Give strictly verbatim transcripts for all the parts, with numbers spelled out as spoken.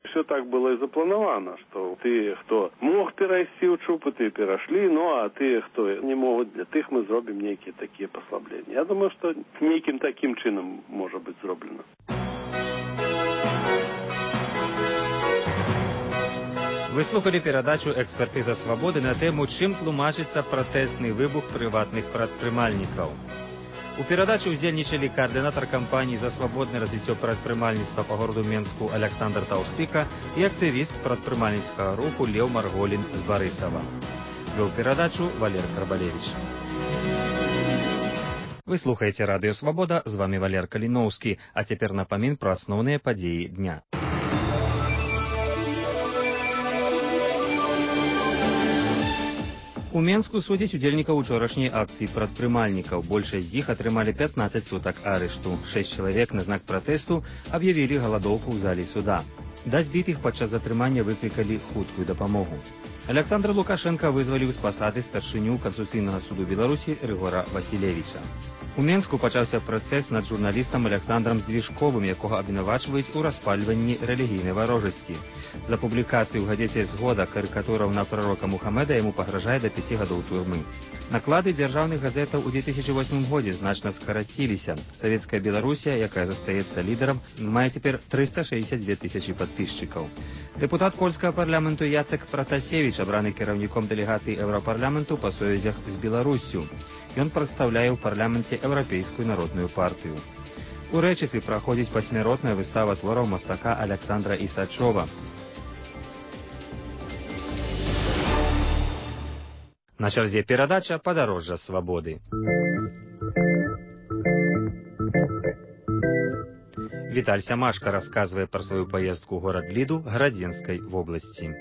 Все так было и заплановано, что ты, кто мог перейти в ЧУПы, ты перешли, ну а ты, кто не могут, для тых мы зробим некие такие послабления. Я думаю, что неким таким чином может быть зроблено. Ви слухали передачу «Експертиза свободи» на тему «Чим тлумачиться протестний вибух приватних прадпрымальнікаў». У перадачы ўдзельнічалі координатор кампании за свободное развитие прадпрымальніцтва по городу Менску Александр Таустыка и активист прадпрымальніцкага руху Лев Марголин з Барысава. Вел передачу Валер Карбалевич. Вы слухаете радио «Свобода», з вами Валер Калиновский, а теперь напомин про основные подеи дня. У Менску судзяць удзельнікаў учорашняй акцыі прадпрымальнікаў. Большасць з іх атрымалі пятнаццаць сутак арышту. Шэсць чалавек на знак пратэсту аб'явілі галадоўку ў зале суда. Да збітых падчас затрымання выклікалі хуткую дапамогу. Александр Лукашенко вызваліў з пасады старшыню Канстытуцыйнага суду Беларусі Рыгора Васілевіча. У Менску пачаўся працэс над журналістам Александром Звішковым, якога абвінавачваюць у распальванні рэлігійнай варожасці. За публікацыю ў газеце «Згода» карыкатураў на прарока Мухаммеда яму пагражае да пяці гадоў турмы. Наклады дзяржаўных газетаў у две тысячи восьмым годзе значна скараціліся. Савецкая Беларусія, якая застаецца лідарам, мае цяпер трыста шэсцьдзесят дзве тысячы падпісчыкаў. Дэпутат польскага парламенту Яцек Пратасевіч абраны кіраўніком дэлегацыі Еўрапарламенту па сувязях з Беларуссю. Ён прадстаўляе ў парламенце Еўрапейскую народную партыю. У Рэчыцы праходзіць пасмяротная выстава твораў мастака Александра Ісачова. На чарзе перадача «Падарожжа свабоды». Віталь Сямашка рассказывае про свою поездку в город Лиду Градзенской в области.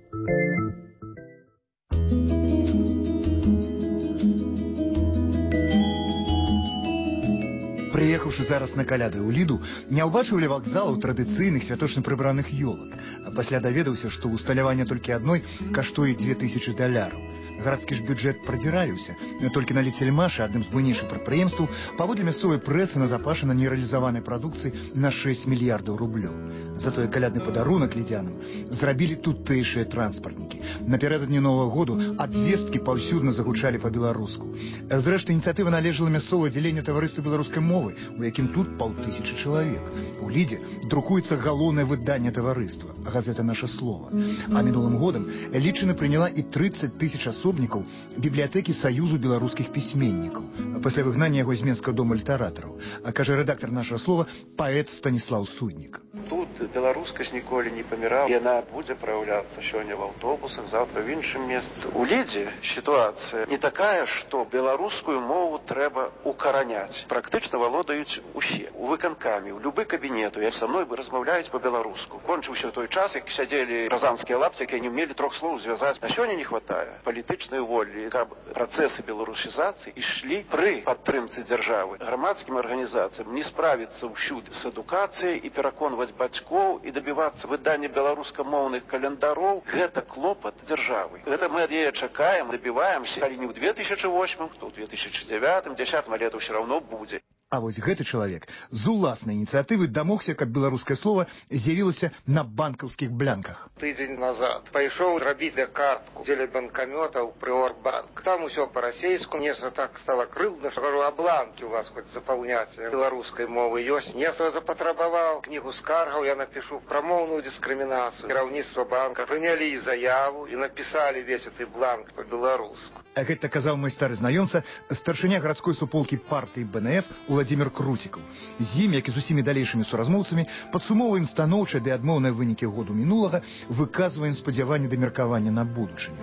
Прыехаўшы зараз на каляды ў Ліду, не ўбачыў ля вакзалаў традыцыйных святочна прыбраных ёлак, а пасля даведаўся, што ўсталяванне толькі адной каштуе дзве тысячы даляраў. Гарадскі ж бюджэт прадзіраюся, толькі на Ліцельмашы, адным з буйнейшых прадпрыемстваў, паводле мясцовай прэсы назапашана нерэалізаванай прадукцыі на шэсць мільярдаў рублёў. Затое калядны падарунак лідзянам зрабілі тутэйшыя транспартнікі. Напярэдадні Новага году абвесткі паўсюдна загучалі па-беларуску. Зрэшты, ініцыятыва належала мясцовае аддзяленне таварыства беларускай мовы, у якім тут паўтысячы чалавек. У Лідзе друкуецца галоўнае выданне таварыства, газета «Наша слова». А мінулым годам лічына прыняла і трыццаць тысяч асобнікаў бібліятэкі Саюзу беларускіх пісьменнікаў пасля выгнання яго з Менскага дома літаратараў. А кажа рэдактар «Нашага слова» паэт Станіслаў Суднік. Тут беларускасць ніколі не памірала. Яна будзе праяўляцца сёння в аўтобусах, завтра в іншым месцы. У Лідзе сітуацыя не такая, што беларускую мову трэба укараняць. Практычна валодаюць усе. У выканкамі, у любы кабінету. Я са мной размаўляюць па-беларуску. Кончыўся той час, як сядзелі разанскія лапці, якія не ўмелі трох слоў звязаць. На сёння не хватае палітычнай волі, каб працэсы беларусізацыі ішлі пры падтрымцы дзяржавы. Грамадскім арганізацыям не справіцца ўсюды з адукацыяй і пераконваць бацькоў і дабівацца выдання беларускамоўных календароў. Гэта клопат дзяржавы. Гэта мы ад яе чакаем, дабіваемся. Калі не ў две тысячи восьмым, то ў две тысячи девятым, дзесятым лету ўсё раўно будзе. А вось гэты чалавек з уласнай ініцыятывы дамогся, каб беларускае слова з'явілася на банкаўскіх блянках. Тыдзень назад пайшоў зрабіць для картку дзеля банкамётаў пры Оргбанк. Там усё па-расейску, нешта так стала крыўдна, што кажу, а бланкі у вас хоць запаўняць беларускай мовы ёсць. Нешта запатрабаваў кнігу скаргаў, я напишу пра моўную дыскрымінацыю. Кіраўніцтва банка прынялі заяву і напісалі весь гэты бланк па-беларуску. А гэта казаў мой стары знаёмца, старшыня гарадской суполкі партыі Бэ Эн Эф Владимир Крутиков. З ім, як і з усімі далейшымі суразмоўцамі, падсумоўваем станоўчыя ды адмоўныя вынікі году мінулага, выказваем спадзяванні да меркавання на будучыню.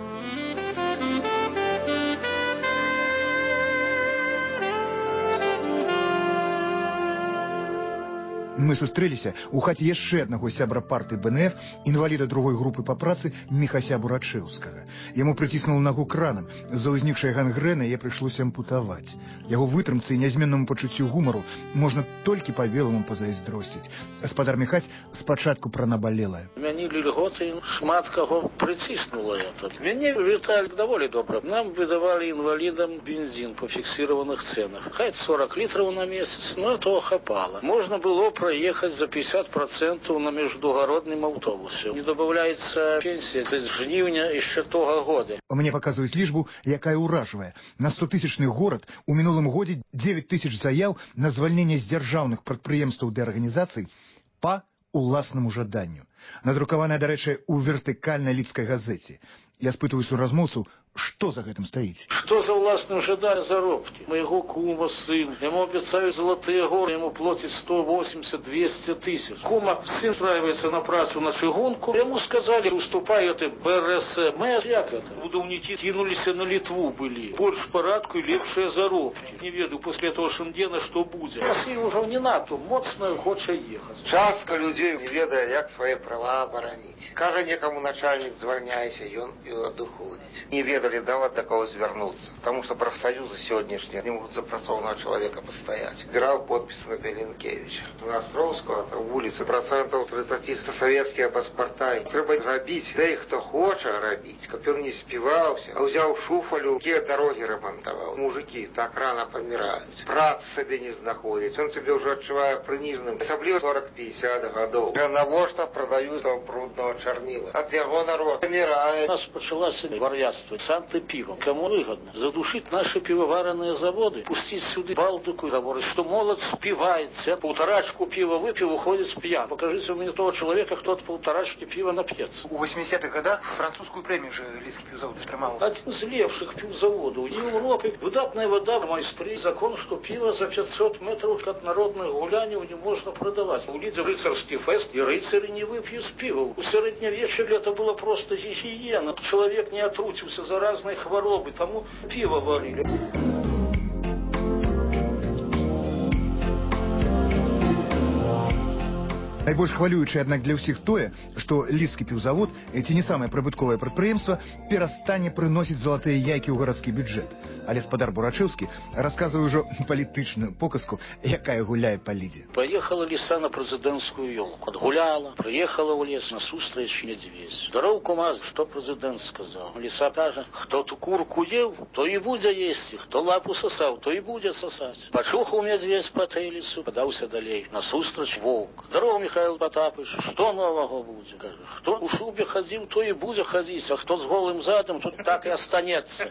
Мы сустрэліся ў хаце яшчэ аднаго сябра партыі Бэ Эн Эф, інваліда другой групы па працы Міхася Бурачэўскага. Яму прыціснула нагу кранам. З-за ўзнікшай гангрэны яе прыйшлося ампутаваць. Яго вытрымцы і нязменнаму пачуццю гумару можна толькі па-беламу пазайздросціць. Гаспадар Міхась спачатку пранабалелая. Мяне льготы шмат каго прыціснула это. Мяне, Віталь, даволі добра. Нам выдавалі інвалідам бензін па фіксіраваных цэнах. Хай сорок літраў на месяц, но то хапала. Можна было проехать за пятьдесят процентов на междугородном автобусе. Не добавляется пенсия с жнивня еще того года. Мне показываюць лічбу, якая ўражвае. На стотысячны горад у мінулым годзе девять тысяч заяў на звальненне з дзяржаўных прадпрыемстваў ды арганізацый па уласнаму жаданню. Надрукаваная, дарэчы, у вертыкальнай лідскай газеце. Я спытваюсь у размоўцаў, што за гэтым стаіць? Што за ўласным жаданнем заробкі? Майго кума сын, яму абяцаюць залатыя горы, яму плоцяць сто восемьдесят двести тысяч. Кума сын устраивается на працу на чыгунку, яму сказали, уступай это бэ эр эс эм, як это? Будаўнікі кинуліся на Літву былі. Больш парадку і лепшыя заробкі. Не ведаю после этого Шенгена, што будзе. Расія ўжо не надто моцная, хоча ехаць. Частка людзей не ведае, як свае права абараніць. Кажа некаму начальнік, звальняйся, ён і адыходзіць. Не ведалі нават да кого звярнуцца, таму што прафсаюзы сённяшнія не могуць за працоўнага чалавека пастаяць. Збіраў подпісы на Беленкевіча. На Астроўскага, на вуліцы працэнтаў тридцать савецкія паспарта. Трэба рабіць, да і хто хоча рабіць, каб ён не співаўся, а ўзяў шуфалю, якія дарогі рамантаваў. Мужыкі так рана паміраюць, працы сабе не знаходзяць, ён сябе ўжо адчувае прыніжным, асабліва сорок пятьдесят гадоў. Навошта прадаюць там брудного чарніла? Ад яго народ памірае. У нас пачалася вар'яцтва. Санты пиво. Кому выгодно? Задушить наши пивоваренные заводы, пустить сюда Балтику и говорить, что молодь спивается, полторачку пива выпил, уходит с пьян. Покажите мне того человека, кто от полторачки пива напьется. У восьмидесятых годах французскую премию же Лидский пивзавод отрымал. Один из лепших пивзаводов. В Европе выдатная вода, майстры. Закон, что пиво за пятьсот метров от народных гуляний не можно продавать. У Лидзе рыцарский фест, и рыцари не выпьют с пива. У средневечья это было просто гигиена. Человек не отрутился за разные хворобы, тому пиво варили. Найбольш хвалюючае, аднак для ўсіх тое, што лідскі піўзавод, ці не самае прыбытковае прадпрыемства, перастане прыносіць залатыя яйкі ў гарадскі бюджэт. Але спадар Бурачэўскі расказвае ўжо палітычную показку, якая гуляе па Лідзе. Поехала лиса на президентскую елку. Отгуляла, приехала в лес на сустрэч медведь. Здоров, кума, что президент сказал? Лиса каже, кто ту курку ел, то и будет есть, кто лапу сосал, то и будет сосать. Почухал медведь по той лесу, подался далей. На сустрэч волк. Здоров, Михаил Потапыч, что нового будет? Каже, кто у шубе ходил, то и будет ходить, а кто с голым задом, то так и останется.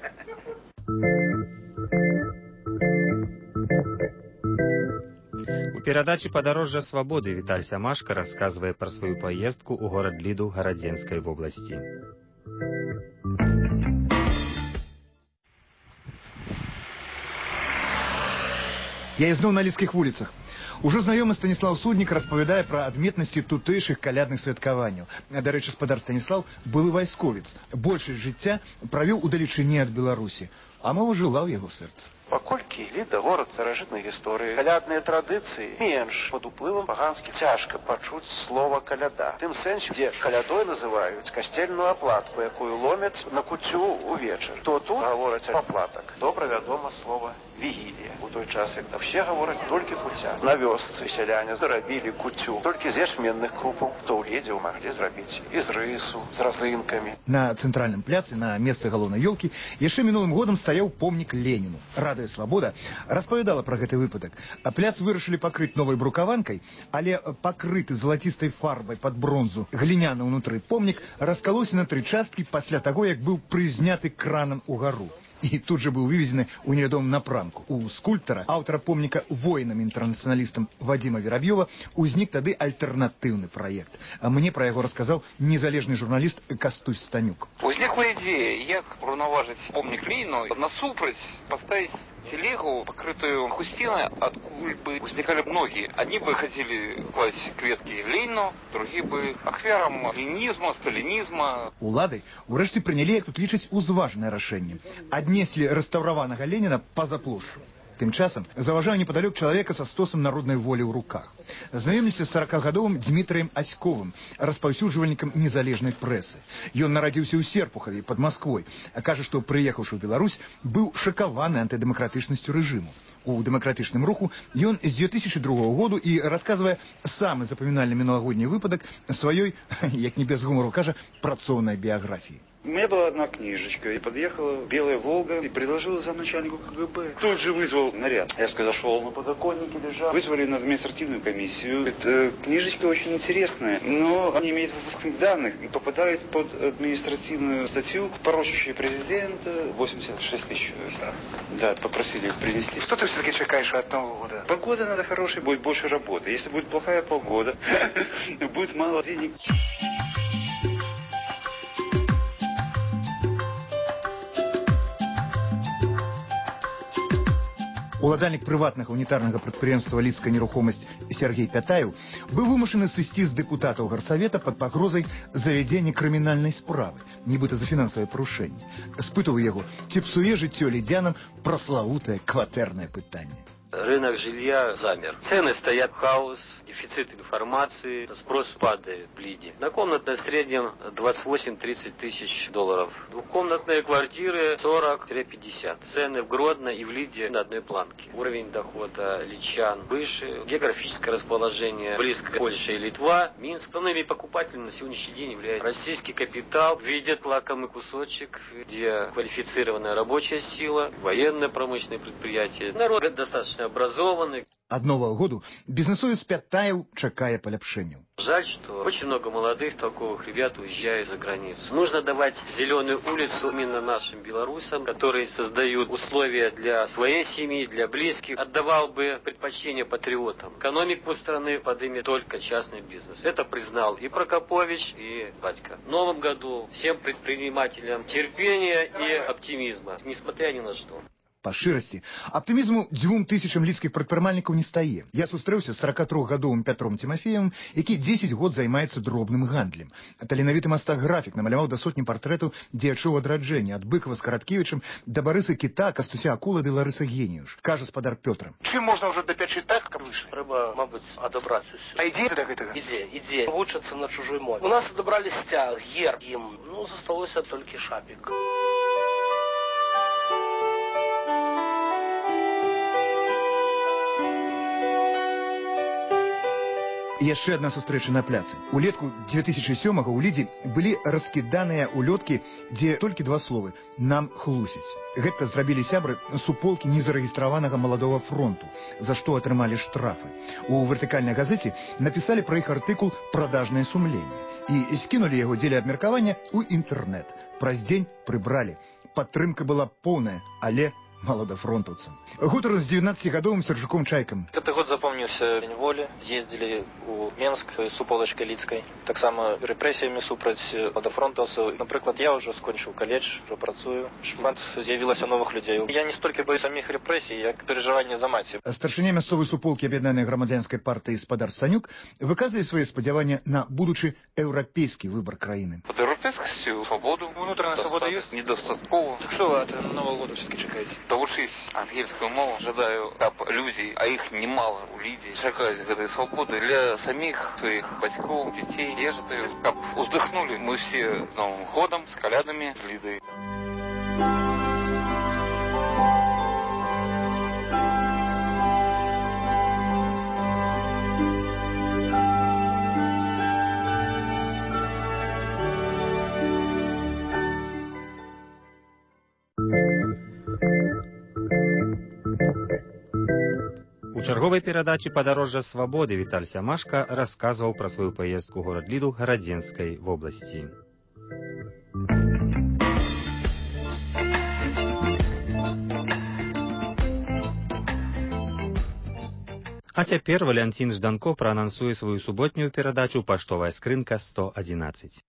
У перадачы «Падарожжа свабоды» Віталь Сямашка расказвае пра сваю паездку ў горад Ліду Гарадзенскай вобласці. Я ізноў на лідскіх вуліцах. Ужо знаёмы Станіслаў Суднік распавядае пра адметнасці тутэйшых калядных святкаванняў. Дарэчы, спадар Станіслаў былы вайсковец. Большасць жыцця правёў удалечыні ад Беларусі, а мова жыла ў яго сэрцы. Паколькі Ліда горад старажытнай гісторыі, калядныя традыцыі менш пад уплывам паганскіх, цяжка пачуць слова каляда. Тым сэнсе, дзе калядой называюць касцельную аплатку, якую ломяць на куцю увечар. То тут гавораць аплатак. Добра вядома слова вігілія. У той час, як вообще гавораць толькі куця. На вёсцы сяляне зарабілі куцю толькі з ячменных крупаў, то ў Лідзе маглі зрабіць і з рысу, з разынкамі. На цэнтральным пляцы, на месцы галоўнай ёлкі, яшчэ мінулым годам стаяў помнік Леніну. Радыё Свабода распавядала пра гэты выпадак. А пляц вырашылі пакрыць новай брукаванкай, але пакрыты залацістай фарбай пад бронзу гліняны ўнутры помнік раскалося на тры часткі пасля таго, як быў прызняты кранам угару. І тут жа быў вывезены ў невядомым напрамку. У скульптара, аўтара помніка воінам-інтэрнацыяналістам Вадзіма Вераб'ёва, узнік тады альтэрнатыўны праект. А мне пра яго расказаў незалежны журналіст Кастусь Станюк. Узнікла ідзея, як ураўнаважыць помнік Леніну, насупраць паставіць телегу, покрытую хустиной, откуль бы возникали многие. Одни бы хотели класть кветки Ленину, другие бы ахвярам ленинизма, сталинизма. Улады урэшце прынялі, як тут лічаць, узважнае рашэнне. Аднеслі рэстаўраванага Леніна па-за плошчу. Тым часам заважаю непадалёк чалавека са стосам народнай волі ў руках. Знаёмімся з саракагадовым Дмітрыем Аськовым, распаўсюджвальнікам незалежнай прэсы. Ён нарадзіўся ў Серпухаве пад Масквой, а кажа, што прыехаўшы ў Беларусь, быў шакаваны антыдэмакратычнасцю рэжыму. У дэмакратычным руху ён з дзве тысячы другога году і расказвае самы запамінальны мінулагодні выпадак сваёй, як не без гумару кажа, працоўнай біяграфіі. У меня была одна книжечка, и подъехала белая «Волга» и предложила замначальнику КГБ. Тут же вызвал наряд. Я зашел, на подоконнике лежал. Вызвали на административную комиссию. Эта книжечка очень интересная, но она не имеет выпускных данных и попадает под административную статью, порочащую президента, восемьдесят шесть тысяч штраф. Да, попросили принести. Что ты все-таки чекаешь от Нового года? Погода надо хорошая, будет больше работы. Если будет плохая погода, будет мало денег. Уладальнік прыватнага унітарнага прадпрыемства «Лідская нерухомасць» Сергей Пятаев быў вымушаны сысці з дэпутатаў гарсавета пад пагрозай завядзення крымінальнай справы, нібыта за фінансавае парушэнне. Спытаў яго, ці псуе жыццё лідзянам праславутае кватэрнае пытанне. Рынок жилья замер. Цены стоят хаос, дефицит информации, спрос падает в Лиде. Однокомнатная в среднем двадцать восемь - тридцать тысяч долларов. Двухкомнатные квартиры сорок - пятьдесят. Цены в Гродно и в Лиде на одной планке. Уровень дохода лидчан выше. Географическое расположение близко Польша и Литва. Минск. Основными покупателями на сегодняшний день является российский капитал. Видят лакомый кусочек, где квалифицированная рабочая сила, военно-промышленные предприятия. Народ достаточно образованный. Ад Нового году бизнесовец Пятаев чакае паляпшэнняў. Жаль, что очень много молодых толковых ребят уезжают за границу. Нужно давать зеленую улицу именно нашим белорусам, которые создают условия для своей семьи, для близких. Отдавал бы предпочтение патриотам. Экономику страны поднимет только частный бизнес. Это признал и Прокопович, и Батько. В новом году всем предпринимателям терпения и оптимизма, несмотря ни на что. Па шчырасці, аптымізму дзвюм тысячам лідскіх прадпрымальнікаў не стае. Я сустрэўся з сорокатрохгадовым Пятром Тимофеевым, які дзесяць год займаецца дробным гандлем. Таленавіты мастак-графік намаляваў да сотні партрэтаў дзеячоў адраджэння, ад Быкова з Караткевічам да Барыса Кіта, Кастуся Акулады, Ларыса Геніюш. Кажа спадар Пётр. Чым можна ўжо дапячы так, каб выйшлі? Трэба, мабыць, адабраць усё. А ідзе да гэтага? Ідзе, ідзе. Вучацца на чужой мове. У нас адабралі сцяг, герб ім. Ну, засталося толькі шапік. Яшчэ адна сустрэча на пляцы. Улетку две тысячи сёмага ў Лідзе былі раскіданыя улёткі, дзе толькі два словы «нам хлусіць». Гэта зрабілі сябры суполкі незарэгістраванага маладога фронту, за што атрымалі штрафы. У вертыкальнай газеце напісалі пра іх артыкул «Продажнае сумленне» і скінулі яго дзеля абмеркавання ў інтэрнэт. Праз дзень прыбралі. Падтрымка была поўная, але молодофронтовцам. Гутар з девятнадцатигадовым Сержуком Чайком. Этот год запомнился День воли. Ездили у Менск с уполочкой Лідскай. Так само репресіями супраць молодофронтовців. Наприклад, я вже скончив коледж, вже працюю. Шмат з'явилося нових людей. Я не стільки боюсь самих репресій, як переживання за матір. Старшиня мясцовай суполкі Аб'яднанай грамадзянскай партыі спадар Станюк выказвае свае спадзяванні на будучы еўрапейскі выбар краіны. Под европейскостью свободу. Внутренняя свобода есть? Недостатково. Так что вы от Нового года все-таки чекаете? Доучись ангельскую мову, жадаю, каб люди, а их немало у Лидии, чакаюць гэтай свободы для самих своих бацькоў, детей. Я жадаю, каб уздыхнули мы все с Новым годом, с колядами, с Лидой. У чарговай перадачы «Падарожжа свабоды» Віталь Сямашка расказваў пра сваю паездку ў горад Ліду Гарадзенскай вобласці. А цяпер Валянцін Жданко праанансуе сваю суботнюю перадачу «Паштовая скрынка сто адзінаццаць».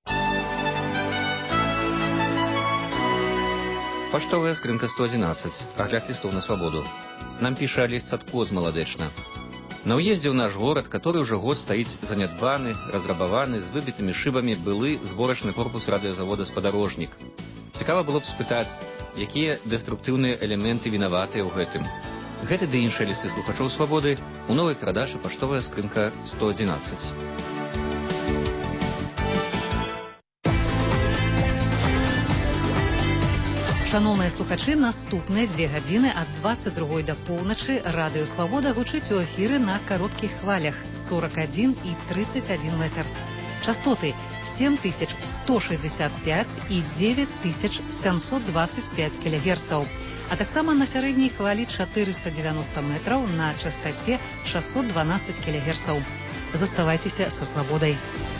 Паштовая скрынка сто адзінаццаць. Агляд лістов на свабоду. Нам піша Алесь Цадко з Маладэчна. На ўездзе ў наш горад, который уже год стаіць занядбаны, разрабаваны, з выбітымі шыбамі былы зборачны корпус радыёзавода «Спадарожнік». Цікава было б спытаць, якія дэструктыўныя элементы вінаватыя ў гэтым. Гэты ды іншыя лісты слухачоў свабоды у новай перадачы «Паштовая скрынка сто адзінаццаць». Шановныя слухачы, наступныя дзве гадзіны ад дваццаць другой да поўначы радыё «Свабода» гучыць у эфіры на кароткіх хвалях сорок один і тридцать один метр. Частоты семь тысяч сто шестьдесят пять і девять тысяч семьсот двадцать пять килогерцаў, а таксама на сярэдняй хвалі чатырыста девяносто метраў на частоце шестьсот двенадцать килогерцаў. Заставайцеся са свабодай.